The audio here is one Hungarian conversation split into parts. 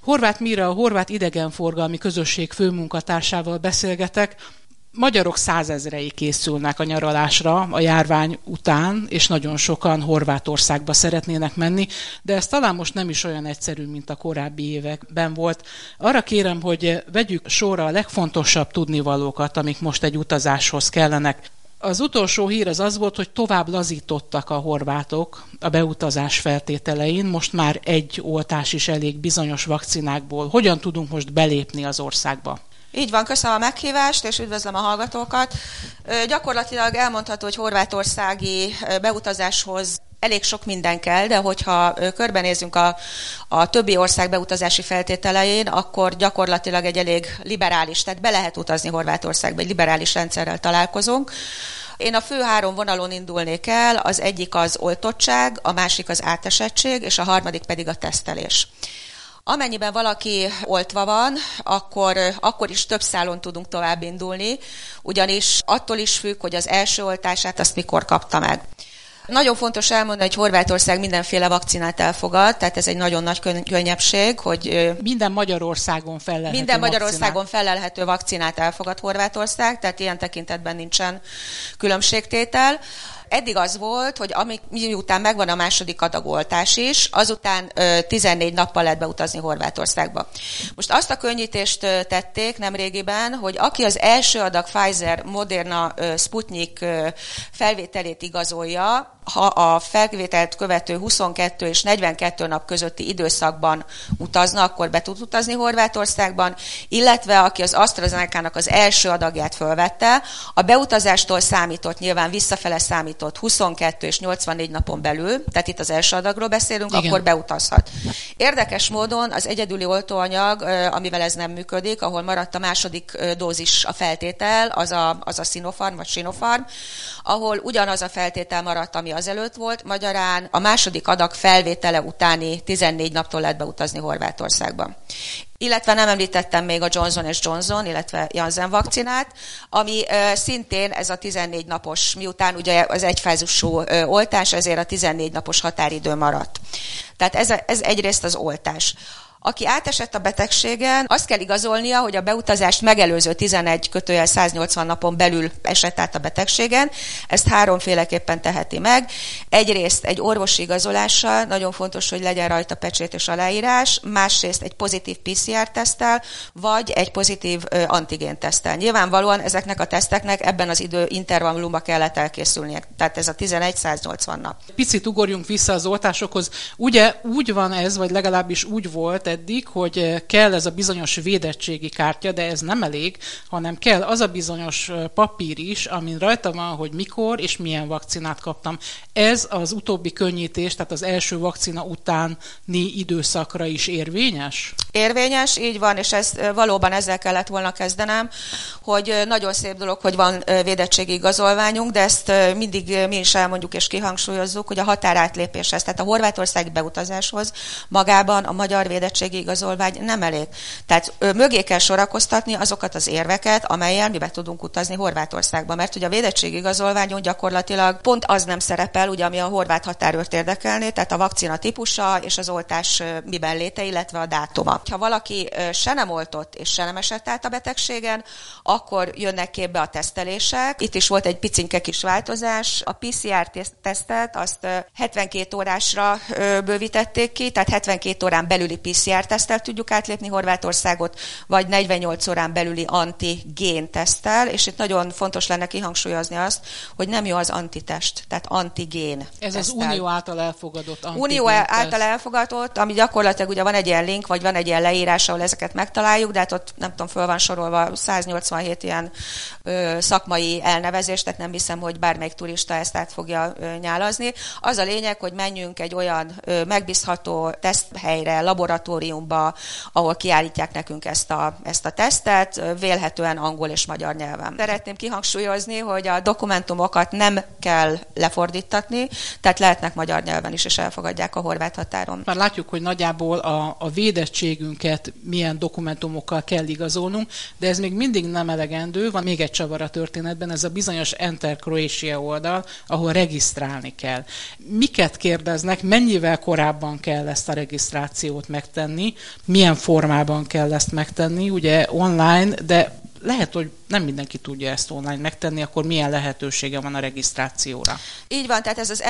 Horváth Mira, a Horvát Idegenforgalmi Közösség főmunkatársával beszélgetek. Magyarok 100 000-ei készülnek a nyaralásra a járvány után, és nagyon sokan Horvátországba szeretnének menni, de ez talán most nem is olyan egyszerű, mint a korábbi években volt. Arra kérem, hogy vegyük sorra a legfontosabb tudnivalókat, amik most egy utazáshoz kellenek. Az utolsó hír az volt, hogy tovább lazítottak a horvátok a beutazás feltételein, most már egy oltás is elég bizonyos vakcinákból. Hogyan tudunk most belépni az országba? Így van, köszönöm a meghívást, és üdvözlöm a hallgatókat. Gyakorlatilag elmondható, hogy horvátországi beutazáshoz elég sok minden kell, de hogyha körbenézünk a többi ország beutazási feltételein, akkor gyakorlatilag egy elég liberális, tehát be lehet utazni Horvátországba, egy liberális rendszerrel találkozunk. Én a fő 3 vonalon indulnék el, az egyik az oltottság, a másik az átesettség, és a harmadik pedig a tesztelés. Amennyiben valaki oltva van, akkor is több szálon tudunk tovább indulni, ugyanis attól is függ, hogy az első oltását azt mikor kapta meg. Nagyon fontos elmondani, hogy Horvátország mindenféle vakcinát elfogad, tehát ez egy nagyon nagy könnyebbség, hogy minden Magyarországon felelhető vakcinát elfogad Horvátország, tehát ilyen tekintetben nincsen különbségtétel. Eddig az volt, hogy miután megvan a második adagoltás is, azután 14 nappal lehet beutazni Horvátországba. Most azt a könnyítést tették nemrégiben, hogy aki az első adag Pfizer, Moderna, Sputnik felvételét igazolja, ha a felvételt követő 22 és 42 nap közötti időszakban utazna, akkor be tud utazni Horvátországban, illetve aki az AstraZeneca-nak az első adagját fölvette, a beutazástól számított, nyilván visszafele számított 22 és 84 napon belül, tehát itt az első adagról beszélünk, igen, akkor beutazhat. Érdekes módon az egyedüli oltóanyag, amivel ez nem működik, ahol maradt a második dózis a feltétel, az a Sinopharm vagy Sinopharm, ahol ugyanaz a feltétel maradt, ami azelőtt volt, magyarán a második adag felvétele utáni 14 naptól lehet beutazni Horvátországba. Illetve nem említettem még a Johnson & Johnson, illetve Janssen vakcinát, ami szintén ez a 14 napos, miután ugye az egyfázisú oltás, ezért a 14 napos határidő maradt. Tehát ez egyrészt az oltás. Aki átesett a betegségen, azt kell igazolnia, hogy a beutazást megelőző 11-180 napon belül esett át a betegségen. Ezt 3-féleképpen teheti meg. Egyrészt egy orvosi igazolással, nagyon fontos, hogy legyen rajta pecsét és aláírás, másrészt egy pozitív PCR-teszttel, vagy egy pozitív antigén-teszttel. Nyilvánvalóan ezeknek a teszteknek ebben az időintervallumban kellett elkészülnie. Tehát ez a 11-180 nap. Picit ugorjunk vissza az oltásokhoz. Ugye úgy van ez, vagy legalábbis úgy volt eddig, hogy kell ez a bizonyos védettségi kártya, de ez nem elég, hanem kell az a bizonyos papír is, amin rajta van, hogy mikor és milyen vakcinát kaptam. Ez az utóbbi könnyítés, tehát az első vakcina utáni időszakra is érvényes? Érvényes, így van, és valóban ezzel kellett volna kezdenem, hogy nagyon szép dolog, hogy van védettségi igazolványunk, de ezt mindig mi is elmondjuk és kihangsúlyozzuk, hogy a határátlépéshez, tehát a horvátországi beutazáshoz magában a magyar védettségi igazolvány nem elég. Tehát mögé kell sorakoztatni azokat az érveket, amellyel mi be tudunk utazni Horvátországba, mert ugye a védettségi igazolványon gyakorlatilag pont az nem szerepel, ugye, ami a horvát határőrt érdekelné, tehát a vakcina típusa és az oltás miben léte, illetve a dátuma. Ha valaki se nem oltott és se nem esett át a betegségen, akkor jönnek képbe a tesztelések. Itt is volt egy picinke kis változás. A PCR-tesztet azt 72 órásra bővítették ki, tehát 72 órán belüli PCR-teszttel tudjuk átlépni Horvátországot, vagy 48 órán belüli antigén-teszttel, és itt nagyon fontos lenne kihangsúlyozni azt, hogy nem jó az antitest, tehát antigén Ez tesztel. az Unió által elfogadott antigén Unió által elfogadott, ami gyakorlatilag ugye van egy ilyen link, vagy van egy ilyen leírás, ahol ezeket megtaláljuk, de hát ott nem tudom, föl van sorolva 187 ilyen szakmai elnevezés, tehát nem hiszem, hogy bármelyik turista ezt át fogja nyálazni. Az a lényeg, hogy menjünk egy olyan megbízható teszthelyre, laboratóriumba, ahol kiállítják nekünk ezt a tesztet, vélhetően angol és magyar nyelven. Szeretném kihangsúlyozni, hogy a dokumentumokat nem kell lefordítatni, tehát lehetnek magyar nyelven is, és elfogadják a horvát határon. Már látjuk, hogy nagyjából a védettség személyiségünket milyen dokumentumokkal kell igazolnunk, de ez még mindig nem elegendő. Van még egy csavar a történetben, ez a bizonyos Enter Croatia oldal, ahol regisztrálni kell. Miket kérdeznek, mennyivel korábban kell ezt a regisztrációt megtenni, milyen formában kell ezt megtenni, ugye online, de lehet, hogy nem mindenki tudja ezt online megtenni, akkor milyen lehetősége van a regisztrációra? Így van, tehát ez az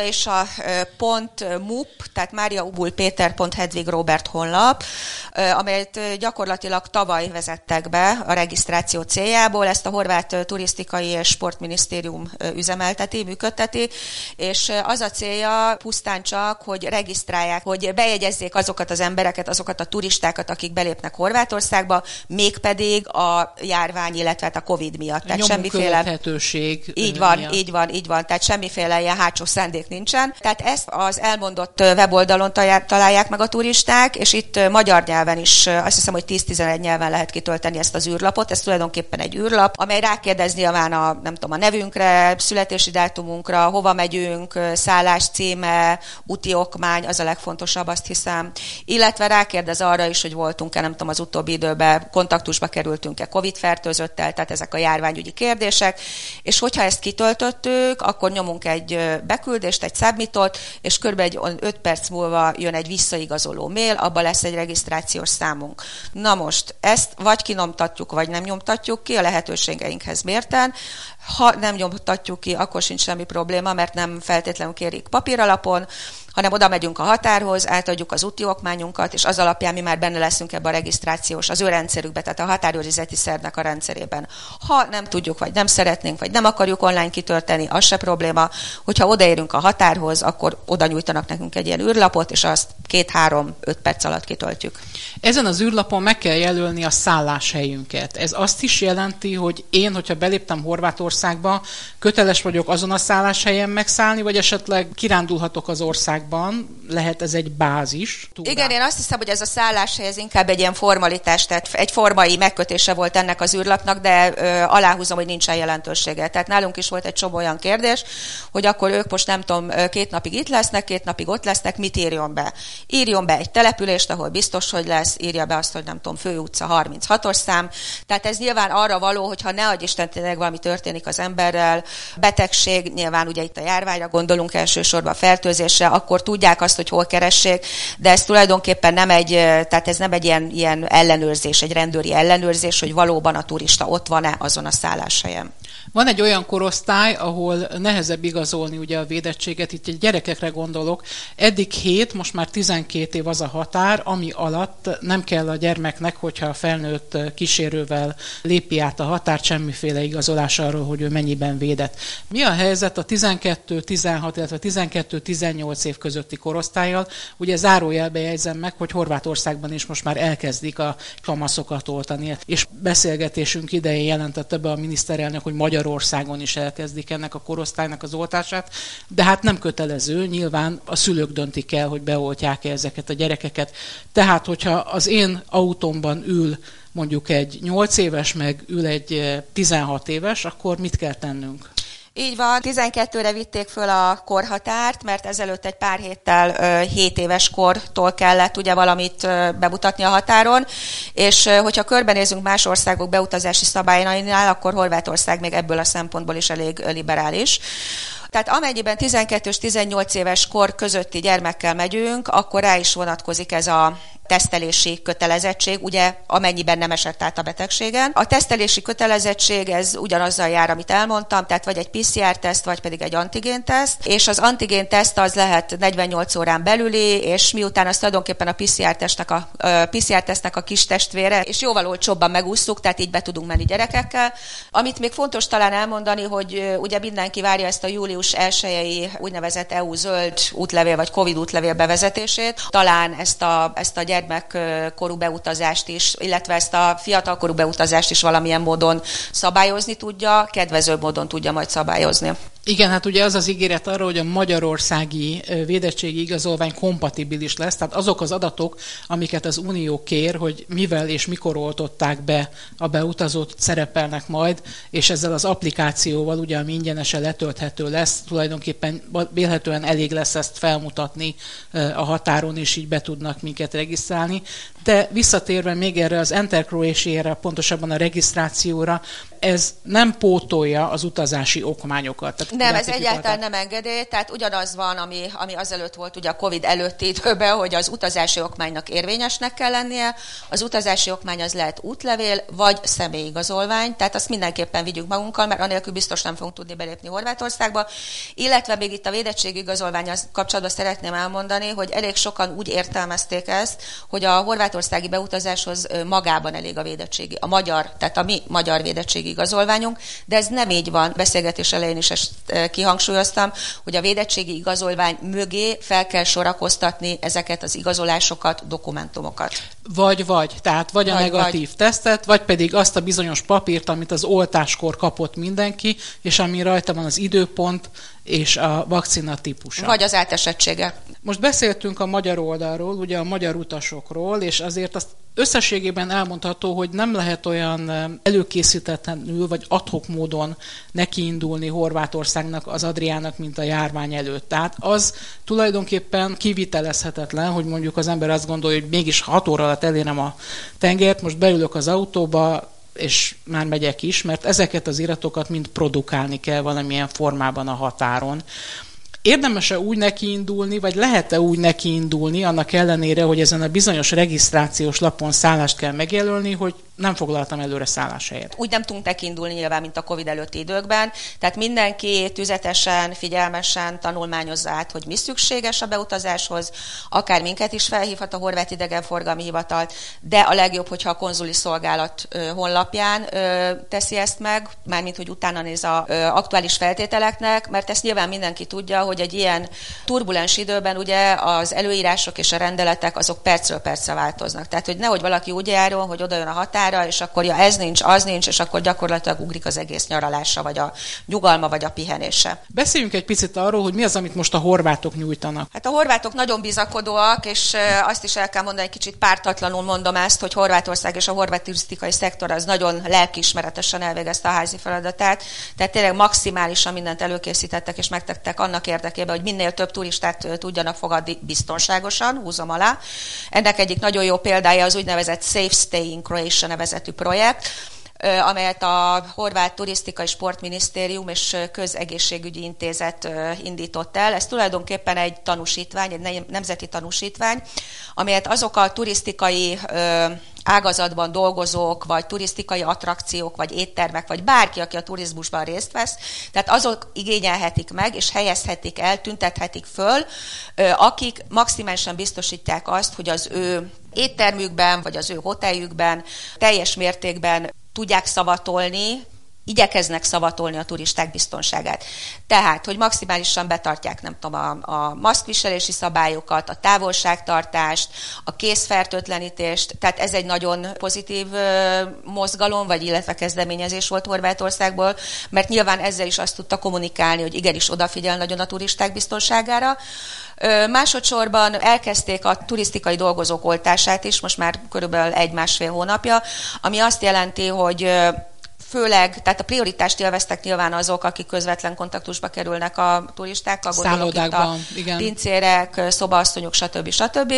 entercroatia.mup, tehát mariaubulpeter.hedvig Robert honlap, amelyet gyakorlatilag tavaly vezettek be a regisztráció céljából. Ezt a horvát turisztikai és sportminisztérium üzemelteti, működteti, és az a célja pusztán csak, hogy regisztrálják, hogy bejegyezzék azokat az embereket, azokat a turistákat, akik belépnek Horvátországba, mégpedig a járvány, illetve a Covid miatt. Tehát semmiféle követhetőség. Így van. Tehát semmiféle ilyen hátsó szándék nincsen. Tehát ezt az elmondott weboldalon találják meg a turisták, és itt magyar nyelven is, azt hiszem, hogy 10-11 nyelven lehet kitölteni ezt az űrlapot. Ez tulajdonképpen egy űrlap, amely rákérdezni a nevünkre, születési dátumunkra, hova megyünk, szállás címe, úti okmány, az a legfontosabb, azt hiszem. Illetve rákérdez arra is, hogy voltunk-e, az utóbbi időben kontaktusba kerültünk-e Covid-fertőzöttel, tehát ezek a járványügyi kérdések, és hogyha ezt kitöltöttük, akkor nyomunk egy beküldést, egy submitot, és kb. 5 perc múlva jön egy visszaigazoló mail, abban lesz egy regisztrációs számunk. Na most, ezt vagy kinyomtatjuk, vagy nem nyomtatjuk ki, a lehetőségeinkhez mérten. Ha nem nyomtatjuk ki, akkor sincs semmi probléma, mert nem feltétlenül kérik papíralapon, hanem oda megyünk a határhoz, átadjuk az úti okmányunkat, és az alapján mi már benne leszünk ebbe a regisztrációs, az ő rendszerükbe, tehát a határőrizeti szervnek a rendszerében. Ha nem tudjuk, vagy nem szeretnénk, vagy nem akarjuk online kitölteni, az se probléma. Hogyha odaérünk a határhoz, akkor oda nyújtanak nekünk egy ilyen űrlapot, és azt 2-3-5 perc alatt kitöltjük. Ezen az űrlapon meg kell jelölni a szálláshelyünket. Ez azt is jelenti, hogy én, hogyha beléptem Horvátországba, köteles vagyok azon a szálláshelyen megszállni, vagy esetleg kirándulhatok az országban. Lehet ez egy bázis? Igen, én azt hiszem, hogy ez a szálláshely ez inkább egy ilyen formalitás, tehát egy formai megkötése volt ennek az űrlapnak, de aláhúzom, hogy nincsen jelentősége. Tehát nálunk is volt egy csomó olyan kérdés, hogy akkor ők most 2 napig itt lesznek, 2 napig ott lesznek, mit írjon be? Írjon be egy települést, ahol biztos, hogy lesz, írja be azt, hogy Főutca 36-os szám. Tehát ez nyilván arra való, hogyha ne adj Isten, tényleg valami történik az emberrel, betegség, nyilván ugye itt a járványra gondolunk elsősorban, a fertőzésre, akkor tudják azt, hogy hol keressék, de ez tulajdonképpen nem egy ilyen ellenőrzés, egy rendőri ellenőrzés, hogy valóban a turista ott van-e azon a szálláshelyen. Van egy olyan korosztály, ahol nehezebb igazolni ugye a védettséget, itt egy gyerekekre gondolok, eddig 7, most már 12 év az a határ, ami alatt nem kell a gyermeknek, hogyha a felnőtt kísérővel lépi át a határt, semmiféle igazolás arról, hogy ő mennyiben védett. Mi a helyzet a 12-16, illetve 12-18 év közötti korosztállyal? Ugye zárójelbe jegyzem meg, hogy Horvátországban is most már elkezdik a kamaszokat oltani, és beszélgetésünk idején jelentette be a miniszterelnök, hogy Magyarországon is elkezdik ennek a korosztálynak az oltását, de hát nem kötelező, nyilván a szülők döntik el, hogy beoltják-e ezeket a gyerekeket. Tehát, hogyha az én autómban ül mondjuk egy 8 éves, meg ül egy 16 éves, akkor mit kell tennünk? Így van, 12-re vitték föl a korhatárt, mert ezelőtt egy pár héttel 7 éves kortól kellett ugye valamit bemutatni a határon, és hogyha körbenézünk más országok beutazási szabályainál, akkor Horvátország még ebből a szempontból is elég liberális. Tehát amennyiben 12 és 18 éves kor közötti gyermekkel megyünk, akkor rá is vonatkozik ez a tesztelési kötelezettség, ugye amennyiben nem esett át a betegségen. A tesztelési kötelezettség ez ugyanazzal jár, amit elmondtam, tehát vagy egy PCR-teszt, vagy pedig egy antigén-teszt, és az antigén-teszt az lehet 48 órán belüli, és miután azt tulajdonképpen a PCR-tesztnek a kis testvére, és jóval olcsóbban megúsztuk, tehát így be tudunk menni gyerekekkel. Amit még fontos talán elmondani, hogy ugye mindenki várja ezt a július 1-i úgynevezett EU zöld útlevél, vagy Covid útlevél bevezetését. Talán ezt a gyermekkorú beutazást is, illetve ezt a fiatalkorú beutazást is valamilyen módon szabályozni tudja, kedvező módon tudja majd szabályozni. Igen, hát ugye az az ígéret arra, hogy a magyarországi védettségi igazolvány kompatibilis lesz, tehát azok az adatok, amiket az Unió kér, hogy mivel és mikor oltották be a beutazót, szerepelnek majd, és ezzel az applikációval, ugye, ami ingyenesen letölthető lesz, tulajdonképpen vélhetően elég lesz ezt felmutatni a határon, és így be tudnak minket regisztrálni. De visszatérve még erre az Enter Croatia-re, pontosabban a regisztrációra, ez nem pótolja az utazási okmányokat. Nem, ez egyáltalán nem engedély, tehát ugyanaz van, ami azelőtt volt ugye a Covid előtti időben, hogy az utazási okmánynak érvényesnek kell lennie. Az utazási okmány az lehet útlevél, vagy személyigazolvány, tehát azt mindenképpen vigyünk magunkkal, mert anélkül biztos nem fogunk tudni belépni Horvátországba. Illetve még itt a védettségi igazolvány kapcsolatban szeretném elmondani, hogy elég sokan úgy értelmezték ezt, hogy a horvátországi beutazáshoz magában elég a védettségi, a magyar, tehát a mi magyar védettségi igazolványunk, de ez nem így van. Beszélgetés elején is ezt kihangsúlyoztam, hogy a védettségi igazolvány mögé fel kell sorakoztatni ezeket az igazolásokat, dokumentumokat. Tehát vagy a negatív tesztet, vagy pedig azt a bizonyos papírt, amit az oltáskor kapott mindenki, és ami rajta van az időpont és a vakcina típusa. Vagy az átesettsége. Most beszéltünk a magyar oldalról, ugye a magyar utasokról, és azért azt összességében elmondható, hogy nem lehet olyan előkészítetlenül vagy ad-hoc módon nekiindulni Horvátországnak, az Adriának, mint a járvány előtt. Tehát az tulajdonképpen kivitelezhetetlen, hogy mondjuk az ember azt gondolja, hogy mégis 6 óra alatt elérem a tengert, most beülök az autóba, és már megyek is, mert ezeket az iratokat mind produkálni kell valamilyen formában a határon. Érdemes-e úgy nekiindulni, vagy lehet-e úgy nekiindulni, annak ellenére, hogy ezen a bizonyos regisztrációs lapon szállást kell megjelölni, hogy nem foglaltam előre szálláshelyet? Úgy nem tudunk nekiindulni nyilván, mint a Covid előtti időkben, tehát mindenki tüzetesen, figyelmesen tanulmányozza át, hogy mi szükséges a beutazáshoz, akár minket is felhívhat a Horvát Idegenforgalmi Hivatal, de a legjobb, hogyha a konzuli szolgálat honlapján teszi ezt meg, mármint, hogy utána néz az aktuális feltételeknek, mert ezt nyilván mindenki tudja, hogy egy ilyen turbulens időben ugye az előírások és a rendeletek azok percről percre változnak. Tehát, hogy nehogy valaki úgy járjon, hogy oda jön a határ, és akkor ez nincs, az nincs, és akkor gyakorlatilag ugrik az egész nyaralása, vagy a nyugalma, vagy a pihenése. Beszéljünk egy picit arról, hogy mi az, amit most a horvátok nyújtanak. Hát a horvátok nagyon bizakodóak, és azt is el kell mondani, kicsit pártatlanul mondom ezt, hogy Horvátország és a horvát turisztikai szektor az nagyon lelkiismeretesen elvégezte a házi feladatát, tehát tényleg maximálisan mindent előkészítettek és megtettek annak érdekében, hogy minél több turistát tudjanak fogadni biztonságosan, húzom alá. Ennek egyik nagyon jó példája az úgynevezett Safe Stay in Croatia nevezetű projekt, amelyet a Horvát Turisztikai Sportminisztérium és Közegészségügyi Intézet indított el. Ez tulajdonképpen egy tanúsítvány, egy nemzeti tanúsítvány, amelyet azok a turisztikai ágazatban dolgozók, vagy turisztikai attrakciók, vagy éttermek, vagy bárki, aki a turizmusban részt vesz, tehát azok igényelhetik meg, és helyezhetik el, tüntethetik föl, akik maximálisan biztosítják azt, hogy az ő éttermükben, vagy az ő hoteljükben teljes mértékben tudják szavatolni, igyekeznek szavatolni a turisták biztonságát. Tehát, hogy maximálisan betartják, nem tudom, a maszkviselési szabályokat, a távolságtartást, a kézfertőtlenítést, tehát ez egy nagyon pozitív mozgalom, vagy illetve kezdeményezés volt Horvátországból, mert nyilván ezzel is azt tudta kommunikálni, hogy igenis odafigyel nagyon a turisták biztonságára. Másodszorban elkezdték a turisztikai dolgozók oltását is, most már körülbelül 1-1,5 hónapja, ami azt jelenti, hogy főleg, tehát a prioritást élveztek nyilván azok, akik közvetlen kontaktusba kerülnek a turistákkal, gondolok itt a pincérek, szobaasszonyok, stb.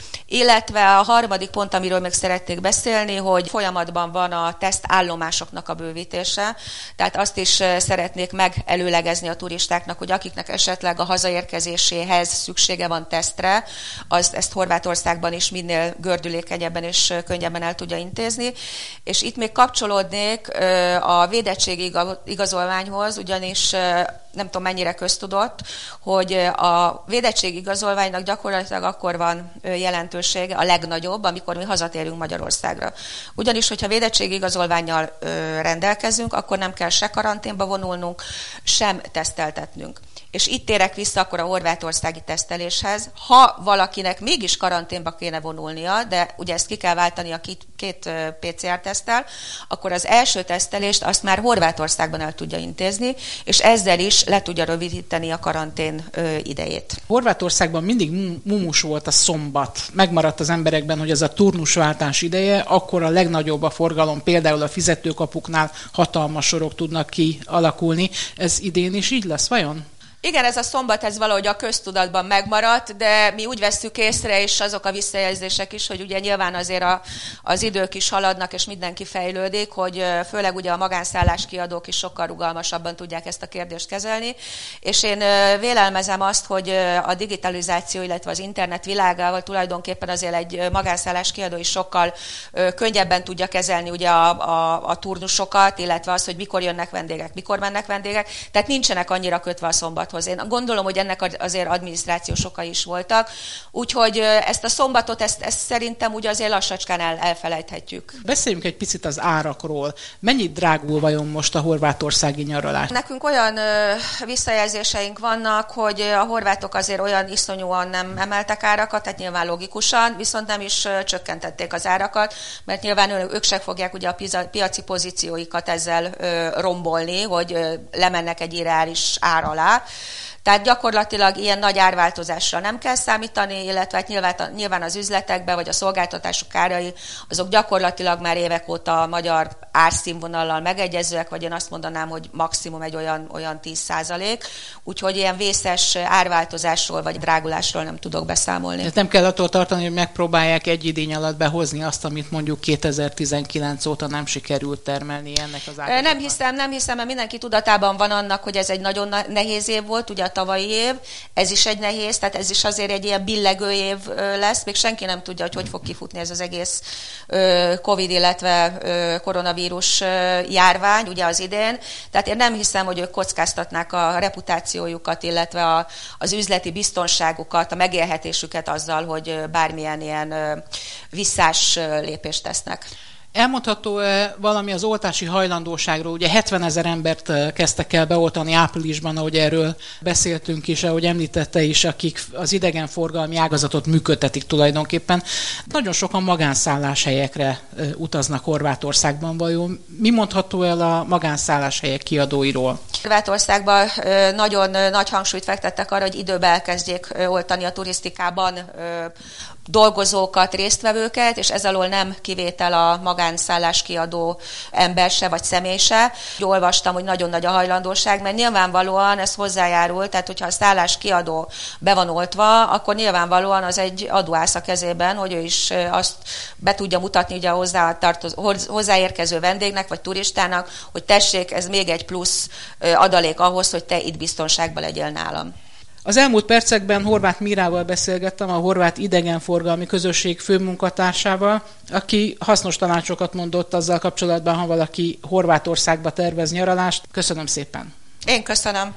Illetve a harmadik pont, amiről még szerették beszélni, hogy folyamatban van a tesztállomásoknak a bővítése, tehát azt is szeretnék megelőlegezni a turistáknak, hogy akiknek esetleg a hazaérkezéséhez szüksége van tesztre, ezt Horvátországban is minél gördülékenyebben és könnyebben el tudja intézni. És itt még kapcsolódnék a védettségi igazolványhoz, ugyanis nem tudom mennyire köztudott, hogy a védettségi igazolványnak gyakorlatilag akkor van jelentősége, a legnagyobb, amikor mi hazatérünk Magyarországra. Ugyanis, hogyha védettségi igazolvánnyal rendelkezünk, akkor nem kell se karanténba vonulnunk, sem teszteltetnünk. és itt térek vissza akkor a horvátországi teszteléshez. Ha valakinek mégis karanténba kéne vonulnia, de ugye ezt ki kell váltani a két PCR-teszttel, akkor az első tesztelést azt már Horvátországban el tudja intézni, és ezzel is le tudja rövidíteni a karantén idejét. Horvátországban mindig mumus volt a szombat. Megmaradt az emberekben, hogy ez a turnusváltás ideje, akkor a legnagyobb a forgalom, például a fizetőkapuknál hatalmas sorok tudnak kialakulni. Ez idén is így lesz, vajon? Igen, ez a szombat, ez valahogy a köztudatban megmaradt, de mi úgy vesszük észre, és azok a visszajelzések is, hogy ugye nyilván azért az idők is haladnak, és mindenki fejlődik, hogy főleg ugye a magánszálláskiadók is sokkal rugalmasabban tudják ezt a kérdést kezelni, és én vélelmezem azt, hogy a digitalizáció, illetve az internet világával tulajdonképpen azért egy magánszálláskiadó is sokkal könnyebben tudja kezelni ugye a turnusokat, illetve azt, hogy mikor jönnek vendégek, mikor mennek vendégek, tehát nincsenek annyira kötve a szombat. Én gondolom, hogy ennek azért adminisztrációs okai is voltak, úgyhogy ezt a szombatot, ezt szerintem úgy azért lassacskán elfelejthetjük. Beszéljünk egy picit az árakról. Mennyit drágul vajon most a horvátországi nyaralás? Nekünk olyan visszajelzéseink vannak, hogy a horvátok azért olyan iszonyúan nem emeltek árakat, tehát nyilván logikusan, viszont nem is csökkentették az árakat, mert nyilván ők se fogják ugye a piaci pozícióikat ezzel rombolni, hogy lemennek egy irreális ár alá. Tehát gyakorlatilag ilyen nagy árváltozásra nem kell számítani, illetve hát nyilván az üzletekben vagy a szolgáltatások árai, azok gyakorlatilag már évek óta a magyar árszínvonallal megegyezőek, vagy én azt mondanám, hogy maximum egy olyan 10%. Úgyhogy ilyen vészes árváltozásról vagy drágulásról nem tudok beszámolni. Tehát nem kell attól tartani, hogy megpróbálják egy idény alatt behozni azt, amit mondjuk 2019 óta nem sikerült termelni ennek az ágazatban. Nem hiszem, mert mindenki tudatában van annak, hogy ez egy nagyon nehéz év volt, ugye a tavalyi év, ez is egy nehéz, tehát ez is azért egy ilyen billegő év lesz, még senki nem tudja, hogy fog kifutni ez az egész Covid, illetve koronavírus járvány, ugye az idén, tehát én nem hiszem, hogy ők kockáztatnák a reputációjukat, illetve az üzleti biztonságukat, a megélhetésüket azzal, hogy bármilyen ilyen visszás lépést tesznek. Elmondható valami az oltási hajlandóságról? Ugye 70 000 embert kezdtek el beoltani áprilisban, ahogy erről beszéltünk is, ahogy említette is, akik az idegenforgalmi ágazatot működtetik tulajdonképpen. Nagyon sokan magánszálláshelyekre utaznak Horvátországban, vajon mi mondható el a magánszálláshelyek kiadóiról? Horvátországban nagyon nagy hangsúlyt fektettek arra, hogy időben elkezdjék oltani a turisztikában dolgozókat, résztvevőket, és ez alól nem kivétel a magánszálláskiadó ember se, vagy személy se. Olvastam, hogy nagyon nagy a hajlandóság, mert nyilvánvalóan ez hozzájárul, tehát hogyha a szálláskiadó be van oltva, akkor nyilvánvalóan az egy adóász a kezében, hogy ő is azt be tudja mutatni ugye a hozzáérkező vendégnek, vagy turistának, hogy tessék, ez még egy plusz adalék ahhoz, hogy te itt biztonságban legyél nálam. Az elmúlt percekben Horváth Mírával beszélgettem, a Horvát Idegenforgalmi Közösség főmunkatársával, aki hasznos tanácsokat mondott azzal kapcsolatban, ha valaki Horvátországba tervez nyaralást. Köszönöm szépen! Én köszönöm!